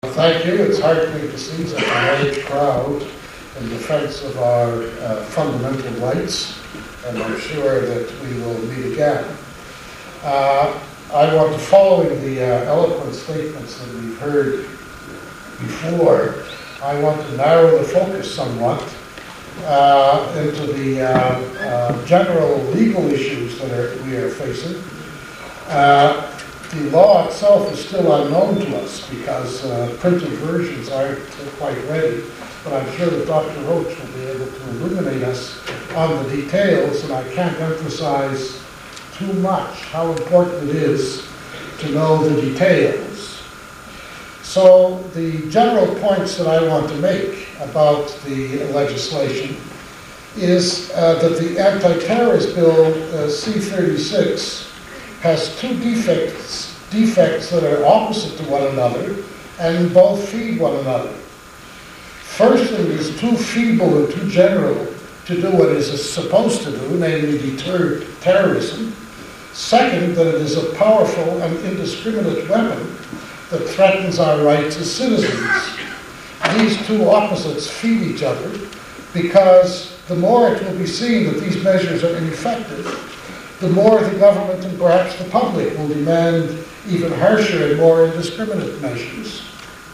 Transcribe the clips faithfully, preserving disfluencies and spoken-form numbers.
Thank you. It's heartening to see such a large crowd in defense of our uh, fundamental rights, and I'm sure that we will meet again. Uh, I want to, following the uh, eloquent statements that we've heard before, I want to narrow the focus somewhat uh, into the uh, uh, general legal issues that are, we are facing. Uh, The law itself is still unknown to us because uh, printed versions aren't quite ready, but I'm sure that Doctor Roach will be able to illuminate us on the details, and I can't emphasize too much how important it is to know the details. So the general points that I want to make about the legislation is uh, that the anti-terrorist bill uh, C thirty-six has two defects, defects that are opposite to one another and both feed one another. First, it is too feeble and too general to do what it is supposed to do, namely deter terrorism. Second, that it is a powerful and indiscriminate weapon that threatens our rights as citizens. These two opposites feed each other because the more it will be seen that these measures are ineffective, the more the government and perhaps the public will demand even harsher and more indiscriminate measures.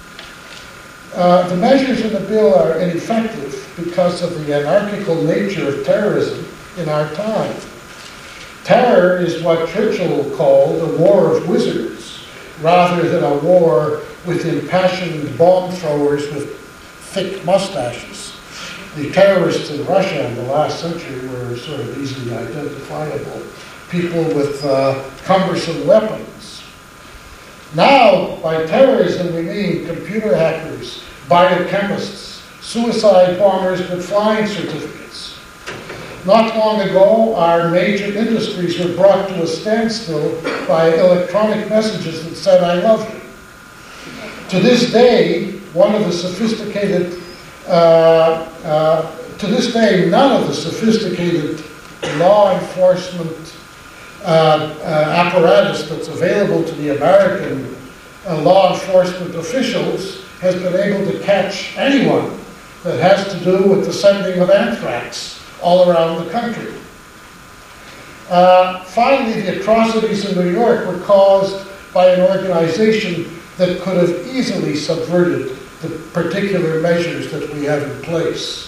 Uh, the measures in the bill are ineffective because of the anarchical nature of terrorism in our time. Terror is what Churchill called a war of wizards, rather than a war with impassioned bomb throwers with thick mustaches. The terrorists in Russia in the last century were sort of easily identifiable. People with uh, cumbersome weapons. Now, by terrorism, we mean computer hackers, biochemists, suicide bombers with flying certificates. Not long ago, our major industries were brought to a standstill by electronic messages that said, "I love you." To this day, one of the sophisticated Uh, uh, to this day, none of the sophisticated law enforcement uh, uh, apparatus that's available to the American uh, law enforcement officials has been able to catch anyone that has to do with the sending of anthrax all around the country. Uh, finally, the atrocities in New York were caused by an organization that could have easily subverted the particular measures that we have in place.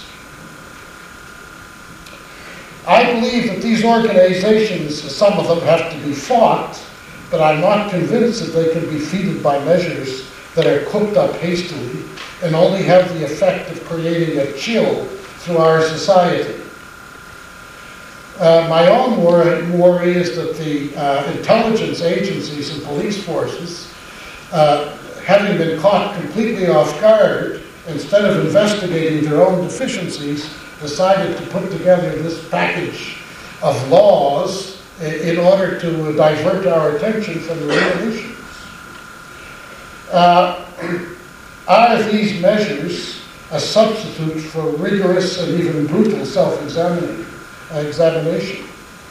I believe that these organizations, some of them have to be fought, but I'm not convinced that they can be defeated by measures that are cooked up hastily and only have the effect of creating a chill through our society. Uh, my own worry, worry is that the uh, intelligence agencies and police forces uh, having been caught completely off guard, instead of investigating their own deficiencies, decided to put together this package of laws in order to divert our attention from the real issues. Uh, are these measures a substitute for rigorous and even brutal self-examination?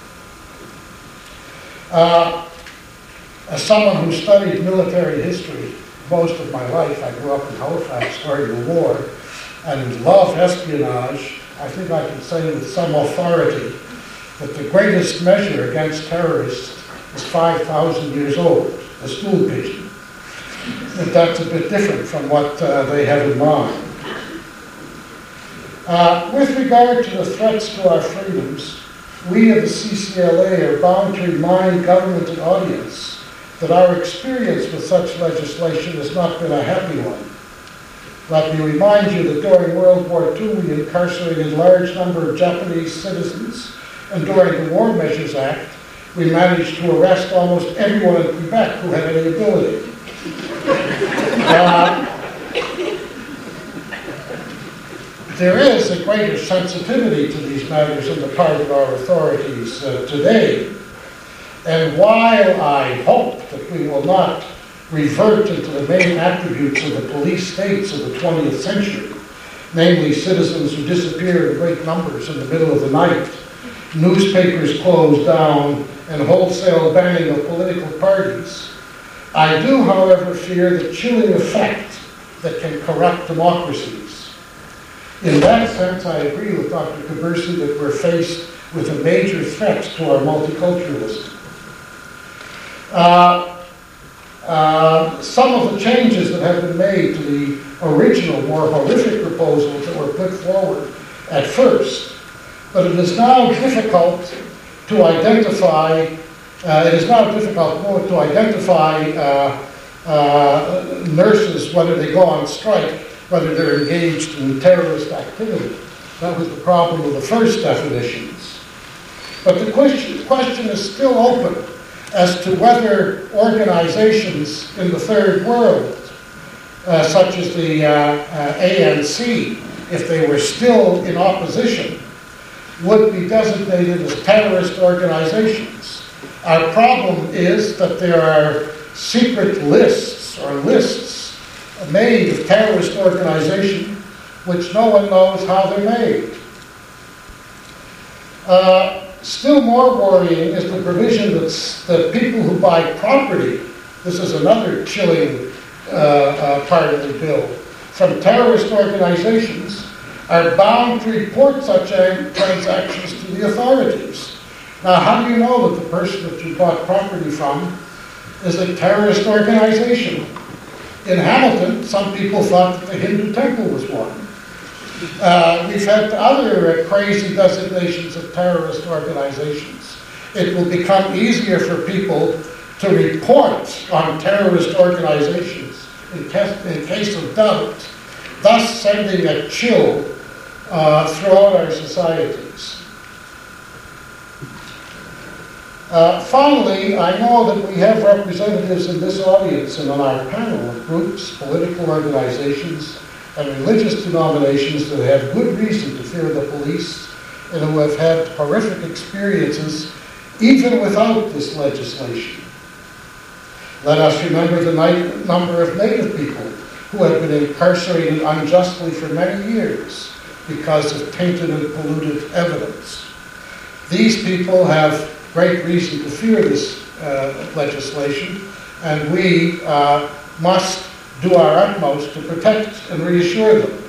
Uh, as someone who studied military history most of my life, I grew up in Halifax during the war, and loved espionage, I think I can say with some authority that the greatest measure against terrorists is five thousand years old, the stool pigeon. But that's a bit different from what uh, they have in mind. Uh, with regard to the threats to our freedoms, we at the C C L A are bound to remind government and audience that our experience with such legislation has not been a happy one. Let me remind you that during World War Two, we incarcerated a large number of Japanese citizens, and during the War Measures Act, we managed to arrest almost everyone in Quebec who had any ability. Uh, there is a greater sensitivity to these matters on the part of our authorities uh, today. And while I hope that we will not revert into the main attributes of the police states of the twentieth century, namely citizens who disappear in great numbers in the middle of the night, newspapers closed down, and wholesale banning of political parties, I do, however, fear the chilling effect that can corrupt democracies. In that sense, I agree with Doctor Kubersi that we're faced with a major threat to our multiculturalism. Uh, uh, some of the changes that have been made to the original, more horrific proposals that were put forward at first, but it is now difficult to identify, uh, it is now difficult more to identify uh, uh, nurses, whether they go on strike, whether they're engaged in terrorist activity. That was the problem with the first definitions. But the question, question is still open as to whether organizations in the third world, uh, such as the uh, uh, A N C, if they were still in opposition, would be designated as terrorist organizations. Our problem is that there are secret lists or lists made of terrorist organizations which no one knows how they're made. Uh, still more worrying is the provision that, that people who buy property, this is another chilling uh, uh, part of the bill, from terrorist organizations are bound to report such transactions to the authorities. Now, how do you know that the person that you bought property from is a terrorist organization? In Hamilton, some people thought that the Hindu temple was one. Uh, we've had other uh, crazy designations of terrorist organizations. It will become easier for people to report on terrorist organizations in, ca- in case of doubt, thus sending a chill uh, throughout our societies. Uh, finally, I know that we have representatives in this audience and on our panel of groups, political organizations, and religious denominations that have good reason to fear the police and who have had horrific experiences even without this legislation. Let us remember the ni- number of Native people who have been incarcerated unjustly for many years because of tainted and polluted evidence. These people have great reason to fear this uh, legislation, and we uh, must do our utmost to protect and reassure them.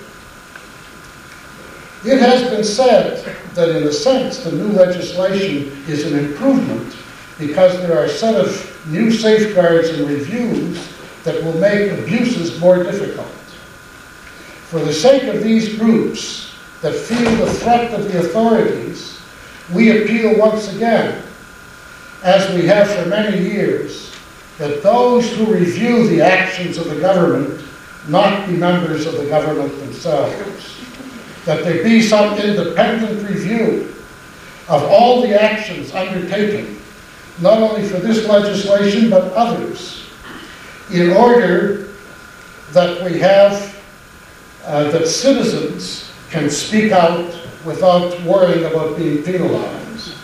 It has been said that in a sense the new legislation is an improvement because there are a set of new safeguards and reviews that will make abuses more difficult. For the sake of these groups that feel the threat of the authorities, we appeal once again, as we have for many years, that those who review the actions of the government not be members of the government themselves. That there be some independent review of all the actions undertaken, not only for this legislation but others, in order that we have, uh, that citizens can speak out without worrying about being penalized.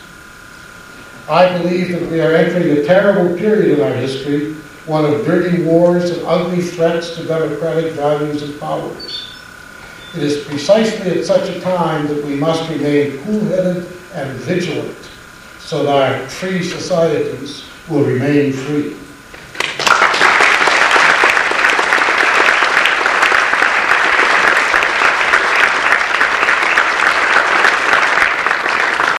I believe that we are entering a terrible period in our history, one of dirty wars and ugly threats to democratic values and powers. It is precisely at such a time that we must remain cool-headed and vigilant so that our free societies will remain free.